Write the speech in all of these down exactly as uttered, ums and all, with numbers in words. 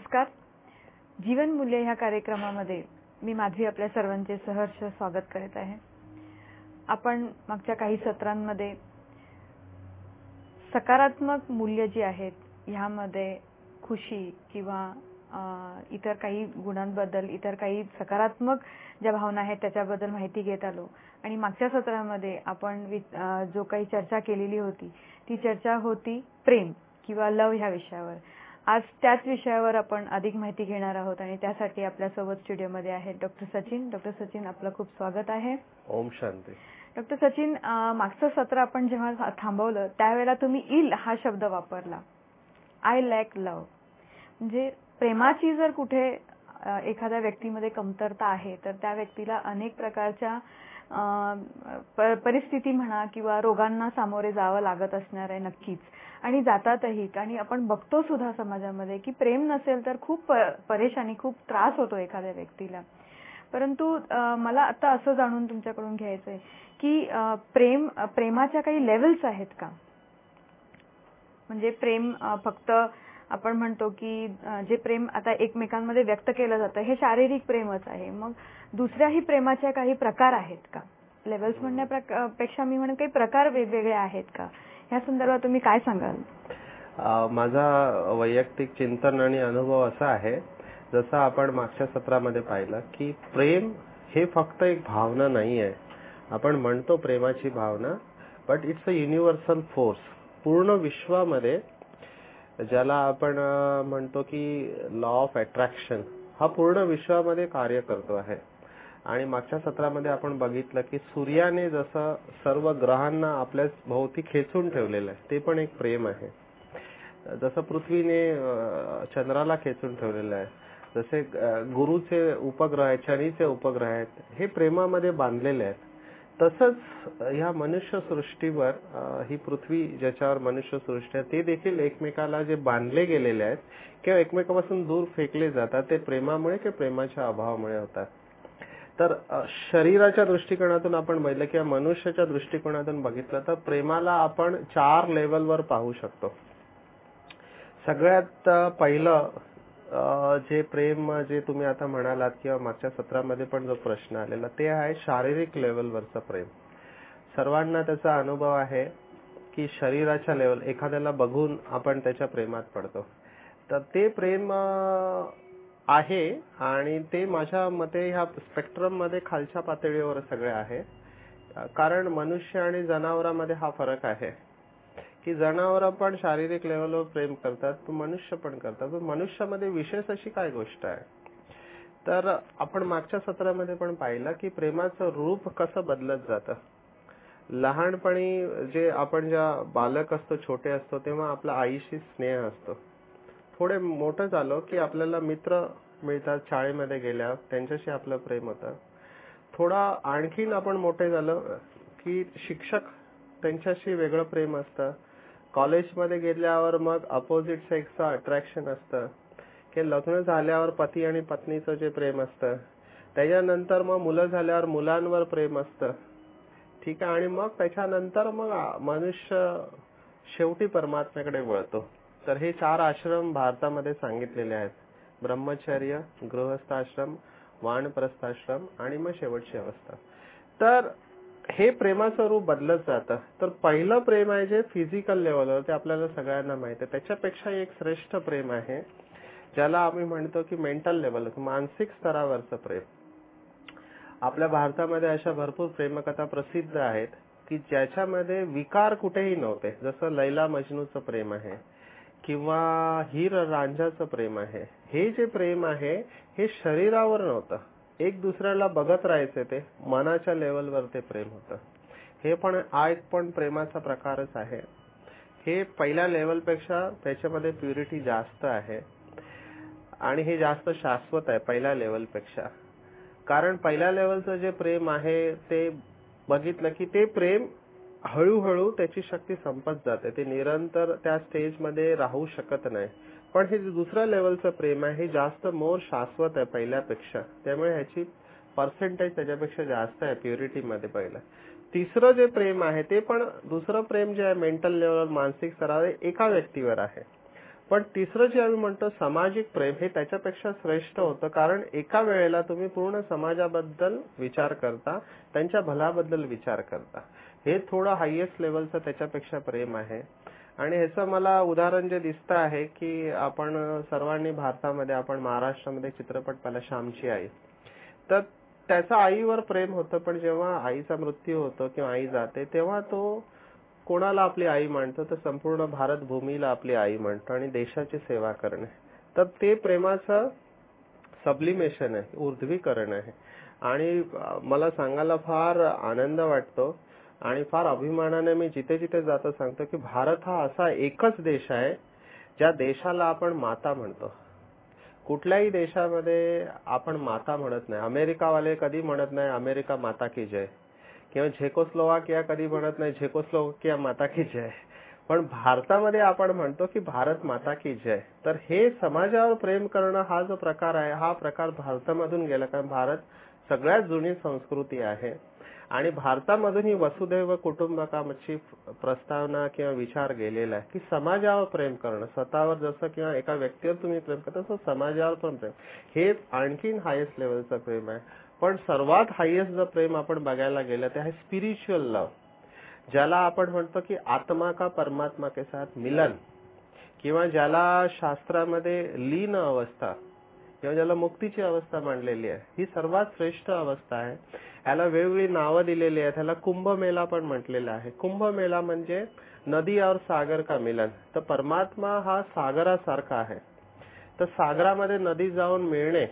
नमस्कार. जीवन मूल्य ह्या कार्यक्रमामध्ये मी माधवी आपल्या सर्वांचे सहर्ष स्वागत करत आहे. आपण मागच्या काही सत्रांमध्ये सकारात्मक मूल्य जी आहेत ह्यामध्ये खुशी किंवा इतर काही गुणांबद्दल, इतर काही सकारात्मक ज्या भावना आहेत त्याच्याबद्दल माहिती घेत आलो आणि मागच्या सत्रामध्ये आपण जो काही चर्चा केलेली होती ती चर्चा होती प्रेम किंवा लव ह्या विषयावर. आज त्याच विषयावर आपण अधिक माहिती घेणार आहोत आणि त्यासाठी आपल्या सोबत स्टुडिओमध्ये आहेत डॉक्टर सचिन. डॉक्टर सचिन, आपलं खूप स्वागत आहे. ओम शांती. डॉक्टर सचिन, मागचं सत्र आपण जेव्हा थांबवलं त्यावेळेला तुम्ही इल हा शब्द वापरला. I lack love. म्हणजे प्रेमाची जर कुठे एखाद्या व्यक्तीमध्ये कमतरता आहे तर त्या व्यक्तीला अनेक प्रकारच्या परिस्थिती म्हणा किंवा रोगांना सामोरे जावं लागत असणार आहे नक्कीच, आणि जातातही. आणि आपण बघतो सुद्धा समाजामध्ये की प्रेम नसेल तर खूप परेशानी, खूप त्रास होतो एखाद्या व्यक्तीला. परंतु मला आता असं जाणून तुमच्याकडून घ्यायचंय की प्रेम प्रेमाच्या काही लेव्हल्स आहेत का? म्हणजे प्रेम फक्त आपण म्हणतो की जे प्रेम आता एकमेकांमध्ये व्यक्त केलं जातं हे शारीरिक प्रेमच आहे, मग दुसऱ्याही प्रेमाच्या काही प्रकार आहेत का? लेव्हल्स म्हणण्यापेक्षा मी म्हणेन काही प्रकार वेगवेगळे आहेत का? ह्या संदर्भात तुम्ही काय सांगाल? माझा वैयक्तिक चिंतन आणि अनुभव असा आहे, जसं आपण मागच्या सत्रामध्ये पाहिलं की प्रेम हे फक्त एक भावना नाही आहे. आपण म्हणतो प्रेमाची भावना, but it's a universal force. पूर्ण विश्वामध्ये ज्याला आपण म्हणतो की लॉ ऑफ अट्रॅक्शन हा पूर्ण विश्वामध्ये कार्य करतो आहे. आणि मागच्या सत्रामध्ये आपण बघितलं की सूर्याने जसं सर्व ग्रहांना आपल्या भोवती खेचून ठेवलेलं आहे ते पण एक प्रेम आहे. जसं पृथ्वीने चंद्राला खेचून ठेवलेलं आहे, जसे गुरुचे उपग्रह आहेत, शनीचे उपग्रह आहेत, हे प्रेमामध्ये बांधलेले आहेत. तसंच ह्या मनुष्य सृष्टीवर ही पृथ्वी ज्याच्यावर मनुष्य सृष्टी आहे ते देखील एकमेकाला जे बांधले गेलेले आहेत किंवा एकमेकापासून दूर फेकले जातात ते प्रेमामुळे किंवा प्रेमाच्या अभावामुळे होतात. तर शरीराच्या दृष्टिकोनातून आपण बघितलं किंवा मनुष्याच्या दृष्टिकोनातून बघितलं तर प्रेमाला आपण चार लेवलवर पाहू शकतो. सगळ्यात पहिलं जे प्रेम जे तुम्ही आता म्हणालात किंवा मागच्या सत्रामध्ये पण जो प्रश्न आलेला ते आहे शारीरिक लेवलवरचं प्रेम. सर्वांना त्याचा अनुभव आहे की शरीराच्या लेवल एखाद्याला बघून आपण त्याच्या प्रेमात पडतो. तर ते प्रेम आहे आणि ते माझ्या मते ह्या स्पेक्ट्रम मध्ये खालच्या पातळीवर सगळे आहे. कारण मनुष्य आणि जनावरांमध्ये हा फरक आहे की जनावर पण शारीरिक लेवलवर प्रेम करतात, तो मनुष्य पण करतात. पण मनुष्यामध्ये विशेष अशी काय गोष्ट आहे, तर आपण मागच्या सत्रामध्ये पण पाहिलं की प्रेमाचं रूप कसं बदलत जातं. लहानपणी जे आपण ज्या बालक असतो, छोटे असतो, तेव्हा आपला आईशी स्नेह असतो. थोडे मोठं झालो की आपल्याला मित्र मिळतात, शाळेमध्ये गेल्यावर त्यांच्याशी आपलं प्रेम होतं. थोडा आणखीन आपण मोठे झालो की शिक्षक त्यांच्याशी वेगळं प्रेम असतं. कॉलेजमध्ये गेल्यावर मग अपोजिट सेक्सचं अट्रॅक्शन असतं. की लग्न झाल्यावर पती आणि पत्नीचं जे प्रेम असतं, त्याच्यानंतर मग मुलं झाल्यावर मुलांवर प्रेम असतं. ठीक आहे. आणि मग त्याच्यानंतर मग मनुष्य शेवटी परमात्म्याकडे वळतो. तर हे चार आश्रम भारतामध्ये सांगितलेले आहेत: ब्रह्मचर्य, गृहस्थाश्रम, वानप्रस्थाश्रम आणि मग शेवटची अवस्था. तर हे प्रेमाचं रूप बदलत जातं. तर पहिलं प्रेम आहे जे फिजिकल लेवलवर, ते आपल्याला सगळ्यांना माहित आहे. त्याच्यापेक्षा एक श्रेष्ठ प्रेम आहे ज्याला आम्ही म्हणतो की मेंटल लेवल, मानसिक स्तरावरचं प्रेम. आपल्या भारतामध्ये अशा भरपूर प्रेमकथा प्रसिद्ध आहेत की ज्याच्यामध्ये विकार कुठेही नव्हते. जसं लैला मजनूचं प्रेम आहे किंवा हीर रांझाचं प्रेम आहे. हे जे प्रेम आहे हे शरीरावर नव्हतं, एक दुसऱ्याला बघत राहायचे, ते मनाच्या लेवलवर ते प्रेम होतं. हे पण हा एक पण प्रेमाचा प्रकारच आहे. हे पहिल्या लेवलपेक्षा त्याच्यामध्ये प्युरिटी जास्त आहे आणि हे जास्त शाश्वत आहे पहिल्या लेवलपेक्षा. कारण पहिल्या लेवलचं जे प्रेम आहे ते बघितलं की ते प्रेम हळूहळू त्याची शक्ती संपत जाते, ते निरंतर त्या स्टेजमध्ये राहू शकत नाही. पण हे दुसऱ्या लेवलचं प्रेम आहे हे जास्त मोर शाश्वत आहे पहिल्यापेक्षा, त्यामुळे ह्याची पर्सेंटेज त्याच्यापेक्षा जास्त आहे प्युरिटीमध्ये. पहिलं तिसरं जे प्रेम आहे ते पण दुसरं प्रेम जे आहे मेंटल लेवल, मानसिक स्तरावर एका व्यक्तीवर आहे. पण तिसरं जे आम्ही म्हणतो सामाजिक प्रेम हे त्याच्यापेक्षा श्रेष्ठ होतं, कारण एका वेळेला तुम्ही पूर्ण समाजाबद्दल विचार करता, त्यांच्या भल्याबद्दल विचार करता. हे थोडं हायएस्ट लेवलचं त्याच्यापेक्षा प्रेम आहे. आणि ह्याचं मला उदाहरण जे दिसतं आहे की आपण सर्वांनी भारतामध्ये, आपण महाराष्ट्रामध्ये चित्रपट पाहिला श्यामची आई. तर त्याचं आईवर प्रेम होतं, पण जेव्हा आईचा मृत्यू होतो किंवा आई जाते तेव्हा तो कोणाला आपली आई मानतो, तर संपूर्ण भारत भूमीला आपली आई मानतो आणि देशाची सेवा करणे. तर ते प्रेमाचं सब्लिमेशन आहे, ऊर्ध्वीकरण आहे. आणि मला सांगायला फार आनंद वाटतो आणि फार अभिमानाने मी जिथे जिथे जातो सांगतो की भारत हा असा एकच देश आहे ज्या देशाला आपण माता म्हणतो. कुठल्याही देशामध्ये आपण माता म्हणत नाही. अमेरिकावाले कधी म्हणत नाही अमेरिका माता की जय, किंवा झेकोस्लोवाकिया कधी म्हणत नाही झेकोस्लोवाकिया माता की जय. पण भारतामध्ये आपण म्हणतो की भारत माता की जय. तर हे समाजावर प्रेम करणं हा जो प्रकार आहे, हा प्रकार भारतामधून गेला, कारण भारत सगळ्यात जुनी संस्कृती आहे. आणि भारतामधून ही वसुधैव कुटुंबकमची प्रस्तावना किंवा विचार गेलेला आहे की समाजावर प्रेम करणं, स्वतःवर जसं किंवा एका व्यक्तीवर तुम्ही प्रेम करता तसं समाजावर पण प्रेम, हे आणखीन हायेस्ट लेवलचं प्रेम आहे. पण सर्वात हायेस्ट जर प्रेम आपण बघायला गेलं ते आहे स्पिरिच्युअल लव्ह, ज्याला आपण म्हणतो की आत्मा का परमात्मा के साथ मिलन, किंवा ज्याला शास्त्रामध्ये लीन अवस्था किंवा ज्याला मुक्तीची अवस्था मांडलेली आहे. ही सर्वात श्रेष्ठ अवस्था आहे. याला वेगवेगळी नावं दिलेली आहेत. ह्याला कुंभमेला पण म्हटलेलं आहे. कुंभमेला म्हणजे नदी और सागर का मिलन. तर परमात्मा हा सागरासारखा आहे. तर सागरामध्ये नदी जाऊन मिळणे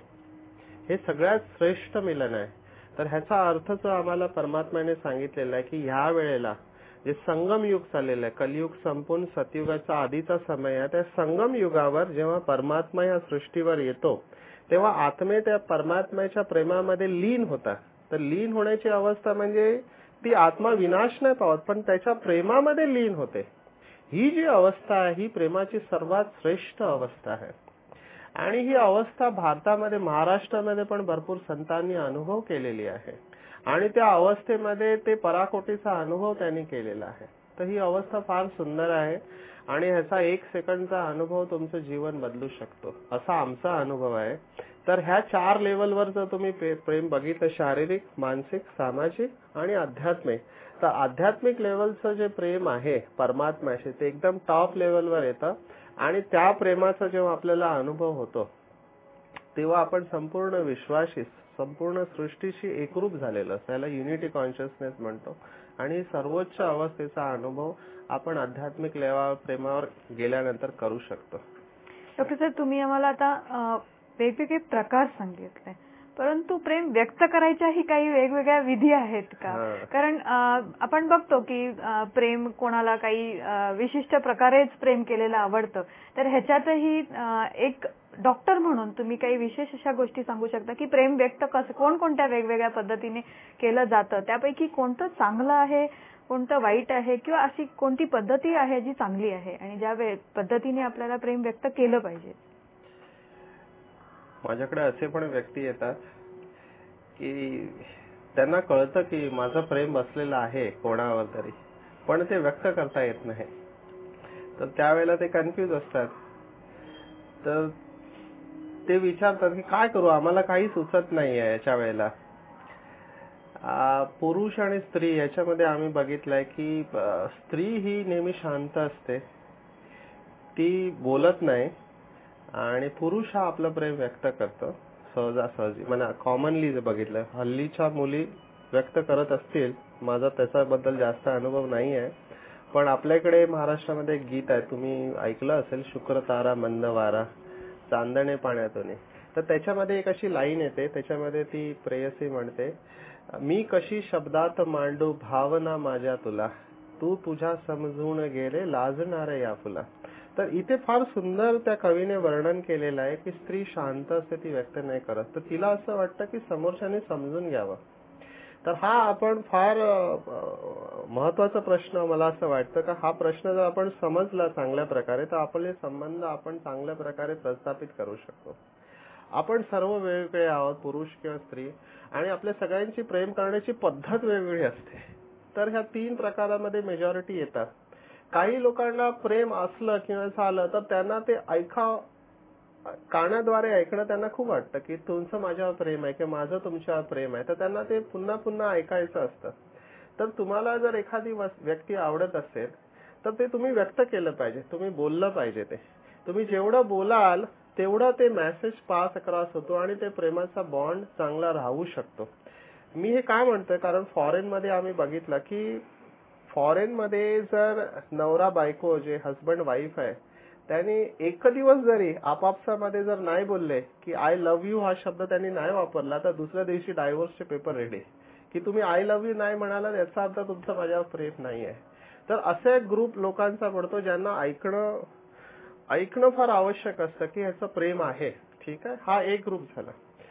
हे सगळ्यात श्रेष्ठ मिलन आहे. तर ह्याचा अर्थ जो आम्हाला परमात्म्याने सांगितलेला आहे की ह्या वेळेला जे संगम युग चाललेलं आहे, कलियुग संपून सतयुगाचा आधीचा समय आहे, त्या संगम युगावर जेव्हा परमात्मा या सृष्टीवर येतो तेव्हा आत्मे त्या परमात्म्याच्या प्रेमामध्ये लीन होतात. तर लीन होण्याची अवस्था म्हणजे ती आत्मा विनाश नाही पावत, पण त्याच्या प्रेमामध्ये लीन होते. ही जी अवस्था आहे ही प्रेमाची सर्वात श्रेष्ठ अवस्था आहे. आणि ही अवस्था भारतामध्ये, महाराष्ट्रामध्ये पण भरपूर संतांनी अनुभव केलेली आहे. आणि त्या अवस्थेमध्ये ते पराकोटीचा अनुभव त्यांनी केलेला आहे. तर ही अवस्था फार सुंदर आहे आणि ह्याचा एक सेकंडचा अनुभव तुमचं जीवन बदलू शकतो, असा आमचा अनुभव आहे. तर ह्या चार लेवलवर जर तुम्ही प्रेम बघितलं, शारीरिक, मानसिक, सामाजिक आणि आध्यात्मिक, तर आध्यात्मिक लेवलचं जे प्रेम आहे परमात्म्याशी ते एकदम टॉप लेवलवर येतं. आणि त्या प्रेमाचा जेव्हा आपल्याला अनुभव होतो तेव्हा आपण संपूर्ण विश्वाशी, संपूर्ण सृष्टीशी एकरूप झालेलं असतं. याला युनिटी कॉन्शियसनेस म्हणतो. आणि सर्वोच्च अवस्थेचा अनुभव आपण आध्यात्मिक लेवल प्रेमावर गेल्यानंतर करू शकतो. डॉक्टर साहेब, तुम्ही आम्हाला आता वेगवेगळे प्रकार सांगितले, परंतु प्रेम व्यक्त करायच्याही काही वेगवेगळ्या विधी आहेत का? कारण आपण बघतो की प्रेम कोणाला काही विशिष्ट प्रकारेच प्रेम केलेलं आवडतं. तर ह्याच्यातही एक डॉक्टर म्हणून तुम्ही काही विशेष अशा गोष्टी सांगू शकता की प्रेम व्यक्त कसं कोणकोणत्या वेगवेगळ्या पद्धतीने केलं जातं, त्यापैकी कोणतं चांगलं आहे, कोणतं वाईट आहे, किंवा अशी कोणती पद्धती आहे जी चांगली आहे आणि ज्या पद्धतीने आपल्याला प्रेम व्यक्त केलं पाहिजे? माझ्याकडे असे पण व्यक्ती येतात की त्यांना कळतं की माझं प्रेम बसलेलं आहे कोणावर तरी, पण ते व्यक्त करता येत नाही. तर त्यावेळेला ते कन्फ्यूज असतात. तर ते विचारतात की काय करू, आम्हाला काही सुचत नाहीये याच्या वेळेला. पुरुष आणि स्त्री याच्यामध्ये आम्ही बघितलंय की स्त्री ही नेहमी शांत असते, ती बोलत नाही, आणि पुरुष हा आपलं प्रेम व्यक्त करतो सहजासहजी. म्हणजे कॉमनली जे बघितलं, हल्लीच्या मुली व्यक्त करत असतील, माझा त्याच्याबद्दल जास्त अनुभव नाही आहे, पण आपल्याकडे महाराष्ट्रामध्ये एक गीत आहे, तुम्ही ऐकलं असेल, शुक्र तारा मंद वारा चांदणे पाण्यातून. तर त्याच्यामध्ये एक अशी लाईन येते, त्याच्यामध्ये ती प्रेयसी म्हणते, मी कशी शब्दात मांडू भावना माझ्या तुला, तू तुझ्या समजून गेले लाजणारे या फुला. तर इथे फार सुंदर त्या कवीने वर्णन केलेलं आहे की स्त्री शांत असते, ती व्यक्त नाही करत. तर तिला असं वाटतं की समोरच्याने समजून घ्यावं. तर हा आपण फार महत्वाचा प्रश्न, मला असं वाटतं का हा प्रश्न जर आपण समजला चांगल्या प्रकारे तर आपले संबंध आपण चांगल्या प्रकारे प्रस्थापित करू शकतो. आपण सर्व वेगवेगळे आहोत, पुरुष किंवा स्त्री, आणि आपल्या सगळ्यांची प्रेम करण्याची पद्धत वेगवेगळी असते. तर ह्या तीन प्रकारामध्ये मेजॉरिटी येतात. काही लोकांना प्रेम असलं किंवा झालं तर त्यांना ते ऐका कानाद्वारे ऐकणं त्यांना खूप वाटतं की तुमचं माझ्यावर प्रेम आहे किंवा माझं तुमच्यावर प्रेम आहे, तर त्यांना ते पुन्हा पुन्हा ऐकायचं असतं. तर तुम्हाला जर एखादी व्यक्ती आवडत असेल तर ते तुम्ही व्यक्त केलं पाहिजे, तुम्ही बोललं पाहिजे. ते तुम्ही जेवढं बोलाल तेवढं ते मेसेज पास अक्रॉस होतो आणि ते प्रेमाचा बॉन्ड चांगला राहू शकतो. मी हे काय म्हणतोय, कारण फॉरेन मध्ये आम्ही बघितलं की फॉरेन मध्ये जर नवरा बायको जे हस्बंड वाईफ आहे त्यांनी एक दिवस जरी आपापसामध्ये जर नाही बोलले की आय लव्ह यू हा शब्द त्यांनी नाही वापरला तर दुसऱ्या दिवशी डायव्होर्सचे पेपर रेडी, की तुम्ही आय लव्ह यू नाही म्हणाला याचा अर्थ तुमचं माझ्यावर प्रेम नाही आहे. तर असा एक ग्रुप लोकांचा पडतो ज्यांना ऐकणं ऐकणं फार आवश्यक असतं की ह्याचं प्रेम आहे. ठीक आहे, हा एक ग्रुप झाला.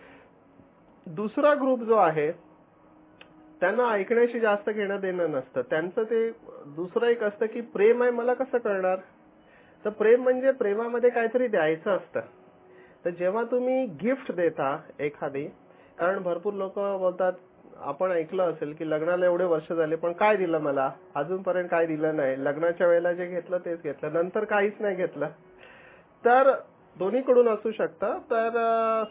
दुसरा ग्रुप जो आहे त्यांना ऐकण्याशी जास्त घेणं देणं नसतं. त्यांचं ते दुसरं एक असतं की प्रेम आहे मला कसं कळणार. तर प्रेम म्हणजे प्रेमामध्ये काहीतरी द्यायचं असतं. तर जेव्हा तुम्ही गिफ्ट देता एखादी, कारण भरपूर लोक बोलतात, आपण ऐकलं असेल की लग्नाला एवढे वर्ष झाले पण काय दिलं मला, अजूनपर्यंत काय दिलं नाही, लग्नाच्या वेळेला जे घेतलं तेच घेतलं, नंतर काहीच नाही घेतलं. तर दोन्हीकडून असू शकतं. तर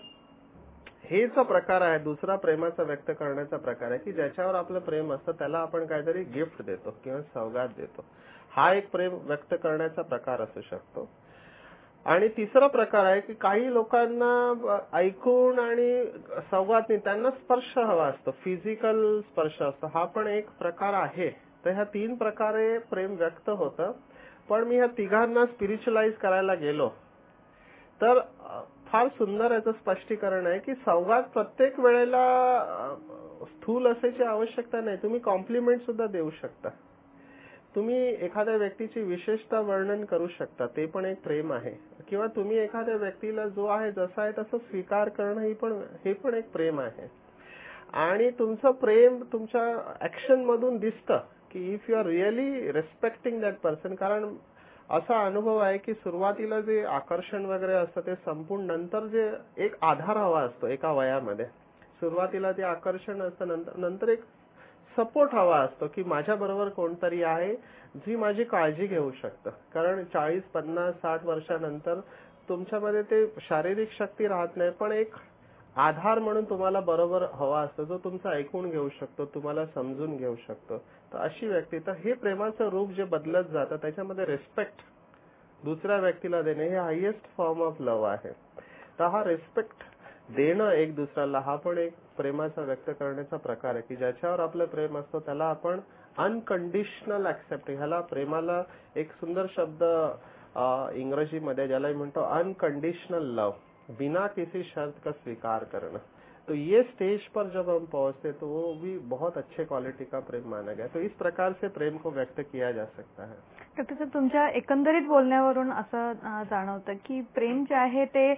हेच प्रकार आहे, दुसरा प्रेमाचा व्यक्त करण्याचा प्रकार आहे की ज्याच्यावर आपलं प्रेम असतं त्याला आपण काहीतरी गिफ्ट देतो किंवा सौगात देतो. हा एक प्रेम व्यक्त करण्याचा प्रकार असू शकतो. आणि तिसरा प्रकार आहे की काही लोकांना ऐकून आणि सौगात त्यांना स्पर्श हवा असतो, फिजिकल स्पर्श असतो, हा पण एक प्रकार आहे. तर ह्या तीन प्रकारे प्रेम व्यक्त होतं. पण मी ह्या तिघांना स्पिरिच्युअलाइज करायला गेलो तर फार सुंदर याचं स्पष्टीकरण आहे की सौगात प्रत्येक वेळेला स्थूल असायची आवश्यकता नाही. तुम्ही कॉम्प्लिमेंट सुद्धा देऊ शकता, तुम्ही एखाद्या व्यक्तीची विशेषता वर्णन करू शकता, ते पण एक प्रेम आहे. किंवा तुम्ही एखाद्या व्यक्तीला जो आहे जसा आहे तसं स्वीकार करणं हे पण हे पण एक प्रेम आहे. आणि तुमचं प्रेम तुमच्या ऍक्शन मधून दिसतं की if you are really respecting that person. कारण असा अनुभव आहे की सुरुवातीला जे आकर्षण वगैरे असतं ते संपूर्ण नंतर जे एक आधार हवा असतो एका वयामध्ये. सुरुवातीला ते आकर्षण असतं, नंतर नंतर एक सपोर्ट हवा असतो की माझ्या बरोबर कोणतरी आहे जी माझी काळजी घेऊ शकतं. कारण चाळीस पन्नास साठ वर्षानंतर तुमच्यामध्ये ते शारीरिक शक्ती राहत नाही, पण एक आधार म्हणून तुम्हाला बरोबर हवा असतो जो तुमचं ऐकून घेऊ शकतो, तुम्हाला समजून घेऊ शकतो. तर अशी व्यक्ती, तर हे प्रेमाचं रूप जे बदलत जातं त्याच्यामध्ये रिस्पेक्ट दुसऱ्या व्यक्तीला देणे हे हायेस्ट फॉर्म ऑफ लव्ह आहे. तर हा रिस्पेक्ट देणं एक दुसऱ्याला हा पण एक प्रेमाचा व्यक्त करण्याचा प्रकार आहे की ज्याच्यावर आपलं प्रेम असतं त्याला आपण अनकंडिशनल ऍक्सेप्ट, ह्याला प्रेमाला एक सुंदर शब्द इंग्रजीमध्ये ज्याला म्हणतो अनकंडीशनल लव, बिना किसी शर्त का स्वीकार करना. तो ये स्टेज पर जब हम पहुंचते तो वो भी बहुत अच्छे क्वालिटी का प्रेम माना गया. तो इस प्रकार से प्रेम को व्यक्त किया जा सकता है. डॉक्टर साहेब, तुमच्या एकंदरीत बोलण्यावरून असं जाणवतं की प्रेम जे आहे ते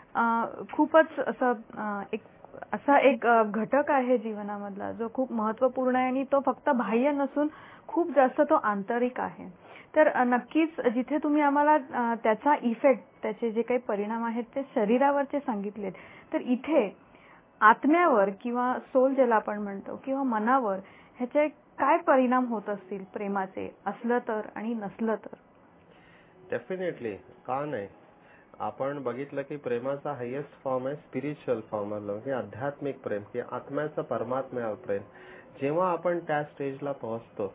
खूपच असं एक असा एक घटक आहे जीवनामधला जो खूप महत्त्वपूर्ण आहे आणि तो फक्त बाह्य नसून खूप जास्त तो आंतरिक आहे. तर नक्कीच जिथे तुम्ही आम्हाला त्याचा इफेक्ट, त्याचे जे काही परिणाम आहेत ते शरीरावरचे सांगितलेत, तर इथे आत्म्यावर किंवा सोल ज्याला आपण म्हणतो किंवा मनावर ह्याचे काय परिणाम होत असतील प्रेमाचे, असलं तर आणि नसलं तर? डेफिनेटली, का नाही. आपण बघितलं की प्रेमाचा हायेस्ट फॉर्म आहे स्पिरिच्युअल फॉर्म ऑफ हे आध्यात्मिक प्रेम, की आत्म्याचं परमात्म्यावर प्रेम. जेव्हा आपण त्या स्टेजला पोहोचतो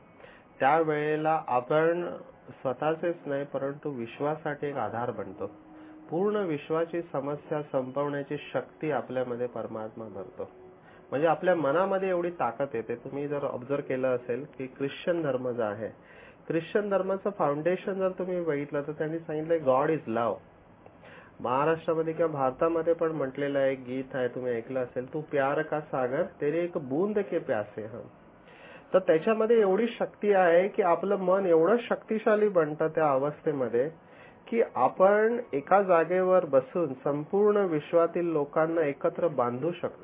त्यावेळेला आपण स्वतःचेच नाही परंतु विश्वासाठी एक आधार बनतो. पूर्ण विश्वाची समस्या संपवण्याची शक्ती आपल्यामध्ये परमात्मा भरतो. म्हणजे आपल्या मनामध्ये एवढी ताकद येते. तुम्ही जर ऑब्झर्व केलं असेल की ख्रिश्चन धर्म जो आहे, ख्रिश्चन धर्माचं फाउंडेशन जर तुम्ही बघितलं तर त्यांनी सांगितलं गॉड इज लव्ह. महाराष्ट्रामध्ये किंवा भारतामध्ये पण म्हटलेलं एक गीत आहे, तुम्ही ऐकलं असेल, तू प्यार का सागर तेरे एक बूंद के प्यासे हम. तर त्याच्यामध्ये एवढी शक्ती आहे की आपलं मन एवढं शक्तिशाली बनतं त्या अवस्थेमध्ये की आपण एका जागेवर बसून संपूर्ण विश्वातील लोकांना एकत्र बांधू शकतो,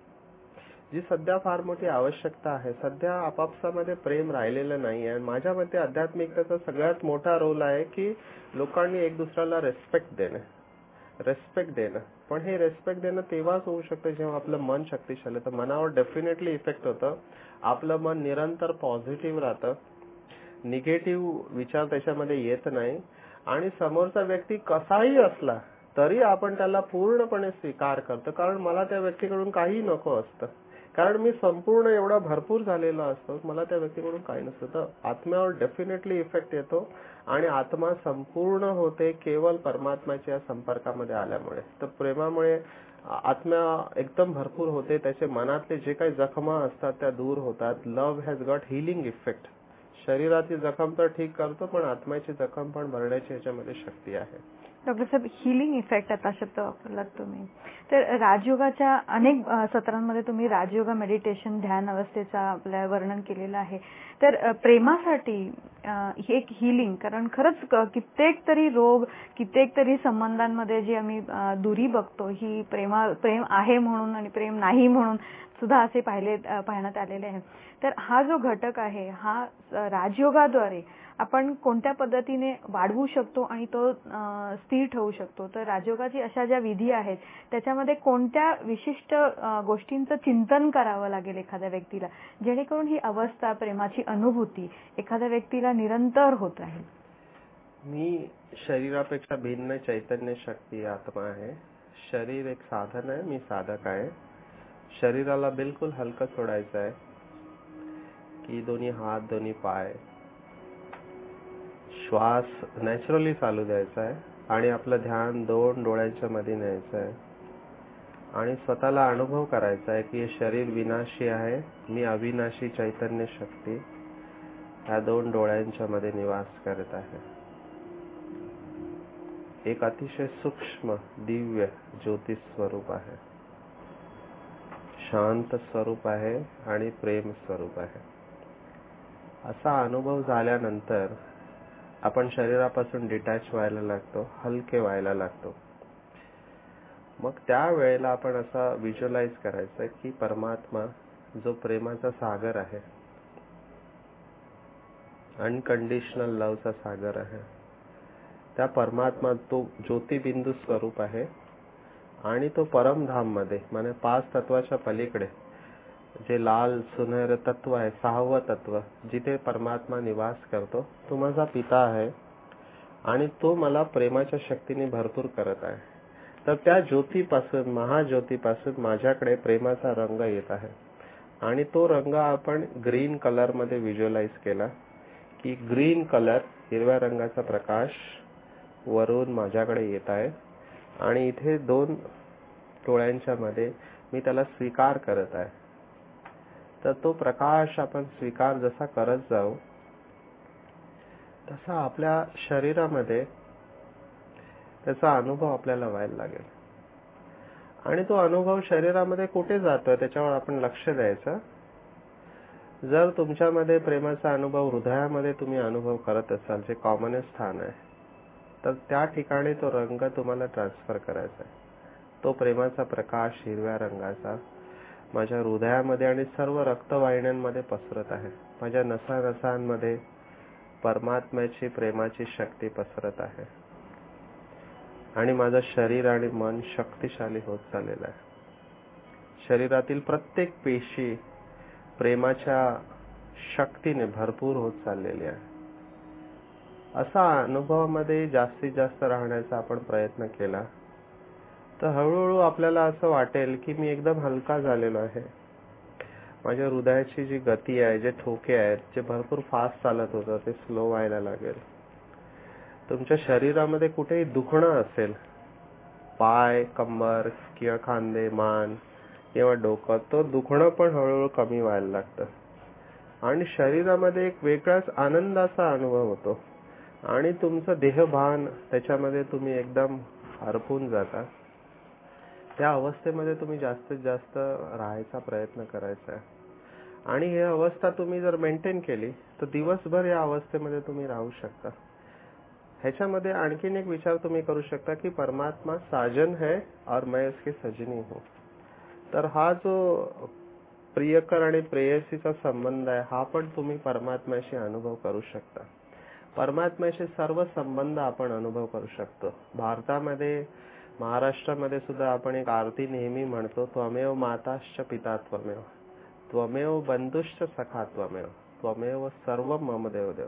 जी सध्या फार मोठी आवश्यकता आहे. सध्या आपापसामध्ये प्रेम राहिलेलं नाही आहे. माझ्या मते आध्यात्मिकतेचा सगळ्यात मोठा रोल आहे की लोकांनी एक दुसऱ्याला रेस्पेक्ट देणं रेस्पेक्ट देणं पण हे रेस्पेक्ट देणं तेव्हाच होऊ शकतं जेव्हा आपलं मन शक्तिशाली. तर मनावर डेफिनेटली इफेक्ट होतं. आपलं मन निरंतर पॉझिटिव्ह राहतं. निगेटिव्ह विचार त्याच्यामध्ये येत नाही आणि समोरचा व्यक्ती कसाही असला तरी आपण त्याला पूर्णपणे स्वीकार करतो, कारण मला त्या व्यक्तीकडून काही नको असतं, कारण मी संपूर्ण एवढा भरपूर झालेला असतो, मला त्या व्यक्तीकडून काही नसतं. तर आत्म्यावर डेफिनेटली इफेक्ट येतो आणि आत्मा संपूर्ण होते केवळ परमात्म्याच्या संपर्कामध्ये आल्यामुळे. तर प्रेमामुळे आत्मा एकदम भरपूर होते, त्याचे मनातले जे काही जखमा असतात त्या दूर होतात. Love has got healing effect. शरीराची जखम तर ठीक करतो, पण आत्म्याची जखम पण भरण्याची याच्यामध्ये शक्ती आहे. डॉक्टर साहेब, हिलिंग इफेक्ट आता शब्द वापरलात तुम्ही. तर राजयोगाच्या अनेक सत्रांमध्ये तुम्ही राजयोगा मेडिटेशन ध्यान अवस्थेचा आपल्या वर्णन केलेलं आहे. तर प्रेमासाठी ही एक हिलिंग, कारण खरंच कित्येक तरी रोग, कित्येक तरी संबंधांमध्ये जी आम्ही दुरी बघतो ही प्रेमा प्रेम आहे म्हणून आणि प्रेम नाही म्हणून सुद्धा असे पाहिले पाहण्यात आलेले आहे. तर हा जो घटक आहे हा राजयोगाद्वारे आपण कोणत्या पद्धतीने वाढवू शकतो आणि तो स्थिर ठेवू शकतो? तर राजयोगाची अशा ज्या विधी आहेत त्याच्यामध्ये कोणत्या विशिष्ट गोष्टींचं चिंतन करावं लागेल एखाद्या व्यक्तीला, जेणेकरून ही अवस्था, प्रेमाची अनुभूती एखाद्या व्यक्तीला निरंतर होत राहील? मी शरीरापेक्षा भिन्न चैतन्य शक्ती आत्मा आहे. शरीर एक साधन आहे, मी साधक आहे. शरीराला बिलकुल हलकं सोडायचं आहे की दोन्ही हात, दोन्ही पाय, श्वास नॅचरली चालू द्यायचा आहे आणि आपलं ध्यान दोन डोळ्यांच्या मध्ये न्यायचं आहे आणि स्वतःला अनुभव करायचा आहे की हे शरीर विनाशी आहे, मी अविनाशी चैतन्य शक्ती ह्या दोन डोळ्यांच्या मध्ये निवास करत आहे. एक अतिशय सूक्ष्म दिव्य ज्योती स्वरूप आहे, शांत स्वरूप आहे आणि प्रेम स्वरूप आहे. असा अनुभव झाल्यानंतर आपण शरीरापासून डिटॅच व्हायला लागतो, हलके व्हायला लागतो. मग त्या वेळेला आपण असा व्हिज्युअलाइज करायचं की परमात्मा जो प्रेमाचा सागर आहे, अनकंडिशनल लव्हचा सागर आहे, त्या परमात्मा तो ज्योतिबिंदू स्वरूप आहे आणि तो परमधाम मध्ये म्हणजे पाच तत्वाच्या पलीकडे जे लाल सुनहर तत्व आहे, सहावं तत्व जिथे परमात्मा निवास करतो, तो माझा पिता आहे आणि तो मला प्रेमाच्या शक्तीने भरपूर करत आहे. तर त्या ज्योतीपासून, महाज्योतीपासून माझ्याकडे प्रेमाचा रंग येत आहे आणि तो रंग आपण ग्रीन कलर मध्ये व्हिज्युअलाइज केला की ग्रीन कलर, हिरव्या रंगाचा प्रकाश वरून माझ्याकडे येत आहे आणि इथे दोन डोळ्यांच्या मध्ये मी त्याला स्वीकार करत आहे. तर तो प्रकाश आपण स्वीकार जसा करत जाऊ तसा आपल्या शरीरामध्ये त्याचा अनुभव आपल्याला व्हायला लागेल आणि तो अनुभव शरीरामध्ये कुठे जातोय त्याच्यावर आपण लक्ष द्यायचं. जर तुमच्यामध्ये प्रेमाचा अनुभव हृदयामध्ये तुम्ही अनुभव करत असाल, जे कॉमन स्थान आहे, तर त्या ठिकाणी तो रंग तुम्हाला ट्रान्सफर करायचा आहे. तो प्रेमाचा प्रकाश हिरव्या रंगाचा माझ्या हृदयामध्ये आणि सर्व रक्तवाहिन्यांमध्ये पसरत आहे. माझ्या नसानसांमध्ये परमात्म्याची प्रेमाची शक्ती पसरत आहे आणि माझं शरीर आणि मन शक्तिशाली होत चाललेलं आहे. शरीरातील प्रत्येक पेशी प्रेमाच्या शक्तीने भरपूर होत चाललेली आहे. असा अनुभवामध्ये जास्तीत जास्त राहण्याचा आपण प्रयत्न केला तर हळूहळू आपल्याला असं वाटेल की मी एकदम हलका झालेलो आहे. माझ्या हृदयाची जी गती आहे, जे ठोके आहेत, जे भरपूर फास्ट चालत होतं ते स्लो व्हायला लागेल. तुमच्या शरीरामध्ये कुठेही दुखणं असेल, पाय, कंबर किंवा खांदे, मान किंवा डोकं, तो दुखणं पण हळूहळू कमी व्हायला लागतं आणि शरीरामध्ये एक वेगळाच आनंदाचा अनुभव होतो आणि तुमचं देहभान त्याच्यामध्ये तुम्ही एकदम हरपून जाता. त्या अवस्थेमध्ये तुम्ही जास्तीत जास्त राहायचा प्रयत्न करायचा आहे आणि ही अवस्था तुम्ही जर मेंटेन केली तर दिवसभर या अवस्थेमध्ये तुम्ही राहू शकता. ह्याच्यामध्ये आणखीन एक विचार तुम्ही करू शकता की परमात्मा साजन है और मैं उसकी सजनी हूँ. तर हा जो प्रियकर आणि प्रेयसीचा संबंध आहे, हा पण तुम्ही परमात्म्याशी अनुभव करू शकता. परमात्म्याशी सर्व संबंध आपण अनुभव करू शकतो. भारतामध्ये, महाराष्ट्रामध्ये सुद्धा आपण एक आरती नेहमी म्हणतो, त्वमेव माताश्च पिता त्वमेव, त्वमेव बंधुश्च सखा त्वमेव, त्वमेव सर्व मम देव देव.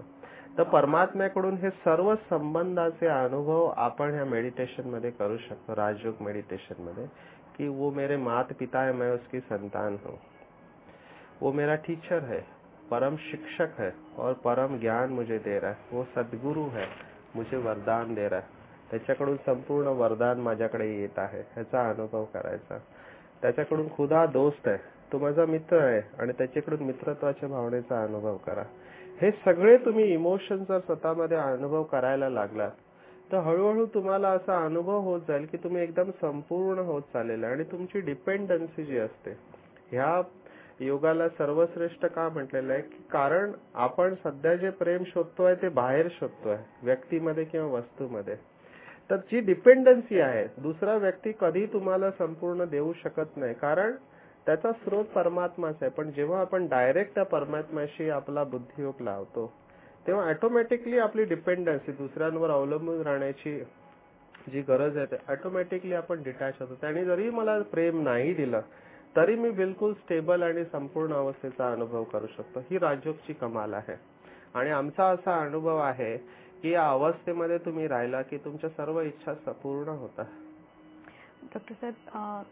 तर परमात्म्याकडून हे सर्व संबंधाचे अनुभव आपण ह्या मेडिटेशन मध्ये करू शकतो, राजयोग मेडिटेशन मध्ये, कि वो मेरे माता पिता है, मैं उसकी संतान हूँ, वो मेरा टीचर है, परम शिक्षक है और परम ज्ञान मुझे दे रहा है, वो सद्गुरु है, मुझे वरदान दे रहा है, त्याच्याकडून संपूर्ण वरदान माझ्याकडे येत आहे, ह्याचा अनुभव करायचा. त्याच्याकडून खुदा दोस्त आहे, तो माझा मित्र आहे आणि त्याच्याकडून मित्रत्वाच्या भावनेचा अनुभव करा. हे सगळे तुम्ही इमोशन्स जर स्वतःमध्ये अनुभव करायला लागलात तर हळूहळू तुम्हाला असा अनुभव होत जाईल की तुम्ही एकदम संपूर्ण होत चाललेला. आणि तुमची डिपेंडन्सी जी असते, ह्या योगाला सर्वश्रेष्ठ का म्हटलेलं आहे की कारण आपण सध्या जे प्रेम शोधतोय ते बाहेर शोधतोय, व्यक्तीमध्ये किंवा वस्तूमध्ये. तर जी डिपेंडन्सी आहे, दुसरा व्यक्ती कधी तुम्हाला संपूर्ण देऊ शकत नाही, कारण त्याचा स्रोत परमात्माच आहे. पण जेव्हा आपण डायरेक्ट त्या परमात्म्याशी आपला बुद्धियोग लावतो तेव्हा ऑटोमॅटिकली आपली डिपेंडन्सी, दुसऱ्यांवर अवलंबून राहण्याची जी गरज आहे, ते ऑटोमॅटिकली आपण डिटॅच होतो. त्याने जरी मला प्रेम नाही दिलं तरी मी बिलकुल स्टेबल आणि संपूर्ण अवस्थेचा अनुभव करू शकतो. ही राजयोगची कमाल आहे. आणि आमचा असा अनुभव आहे की या अवस्थेमध्ये तुम्ही राहिला की तुमच्या सर्व इच्छा पूर्ण होतात. डॉक्टर साहेब,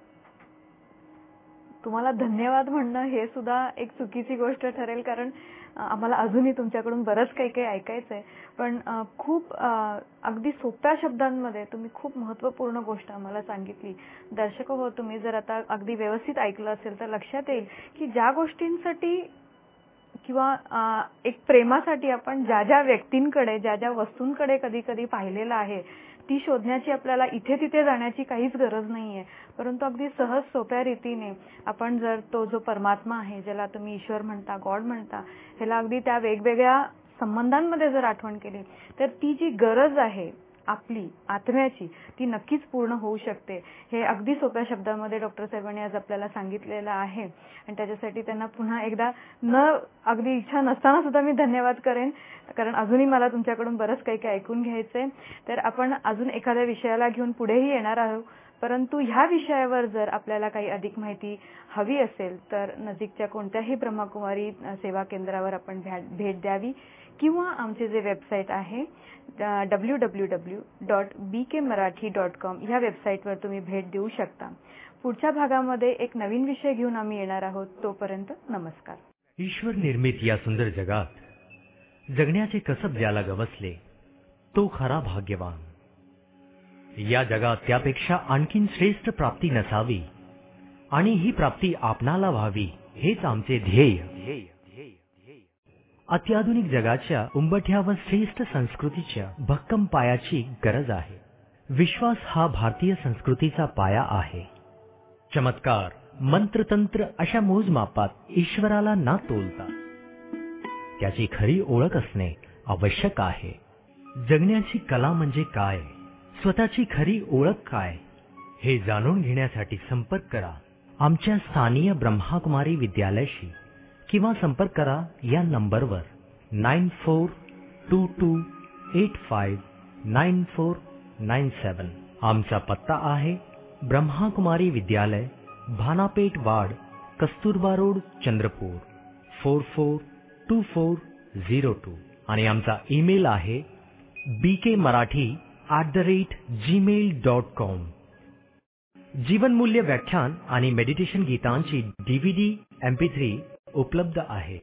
तुम्हाला धन्यवाद म्हणणं हे सुद्धा एक चुकीची गोष्ट ठरेल, कारण आम्हाला अजूनही तुमच्याकडून बरंच काही काही ऐकायचं आहे. पण खूप अगदी सोप्या शब्दांमध्ये तुम्ही खूप महत्त्वपूर्ण गोष्ट आम्हाला सांगितली. दर्शक हो, तुम्ही जर आता अगदी व्यवस्थित ऐकलं असेल तर लक्षात येईल की ज्या गोष्टींसाठी किंवा एक प्रेमासाठी आपण ज्या ज्या व्यक्तींकडे, ज्या ज्या वस्तूंकडे कधी कधी पाहिलेलं आहे, ती शोधण्याची आपल्याला इथे तिथे जाण्याची काहीच गरज नाहीये. परंतु अगदी सहज सोप्या रीतीने आपण जर तो जो परमात्मा आहे, ज्याला तुम्ही ईश्वर म्हणता, गॉड म्हणता, ह्याला अगदी त्या वेगवेगळ्या संबंधांमध्ये जर आठवण केली तर ती जी गरज आहे आपली आत्म्याची, ती नक्कीच पूर्ण होऊ शकते. हे अगदी सोप्या शब्दांमध्ये डॉक्टर साहेबांनी आज आपल्याला सांगितलेलं आहे. आणि त्याच्यासाठी त्यांना पुन्हा एकदा न अगदी इच्छा नसताना सुद्धा मी धन्यवाद करेन, कारण अजूनही मला तुमच्याकडून बरंच काही काही ऐकून घ्यायचंय. तर आपण अजून एखाद्या विषयाला घेऊन पुढेही येणार आहोत. परंतु ह्या विषयावर जर आपल्याला काही अधिक माहिती हवी असेल तर नजीकच्या कोणत्याही ब्रह्मकुमारी सेवा केंद्रावर आपण भेट द्यावी किंवा आमचे जे वेबसाईट आहे W W W dot B K Marathi dot com ह्या वेबसाईटवर तुम्ही भेट देऊ शकता. पुढच्या भागामध्ये एक नवीन विषय घेऊन आम्ही येणार आहोत. तोपर्यंत नमस्कार. ईश्वर निर्मित या सुंदर जगात जगण्याचे कसब ज्याला गवसले तो खरा भाग्यवान. या जगात त्यापेक्षा आणखीन श्रेष्ठ प्राप्ती नसावी आणि ही प्राप्ती आपणाला व्हावी हेच आमचे ध्येय. अत्याधुनिक जगाच्या उंबठ्या व श्रेष्ठ संस्कृतीच्या भक्कम पायाची गरज आहे. विश्वास हा भारतीय संस्कृतीचा पाया आहे. चमत्कार, मंत्रतंत्र अशा मोजमापात ईश्वराला ना तोलता त्याची खरी ओळख असणे आवश्यक आहे. जगण्याची कला म्हणजे काय, स्वतःची खरी ओळख काय, हे जाणून घेण्यासाठी संपर्क करा आमच्या स्थानीय ब्रह्माकुमारी विद्यालयाशी किंवा संपर्क करा या नंबरवर nine four two two eight five nine four nine seven. आमचा पत्ता आहे Brahmakumari Vidyalaya, Bhanapeth ward, Kasturba road, Chandrapur four four two four zero two. आणि आमचा ईमेल आहे B K Marathi at the rate Gmail dot com. जीवनमूल्य व्याख्यान आणि मेडिटेशन गीतांची डीव्हीडी एम पी थ्री उपलब्ध आहे.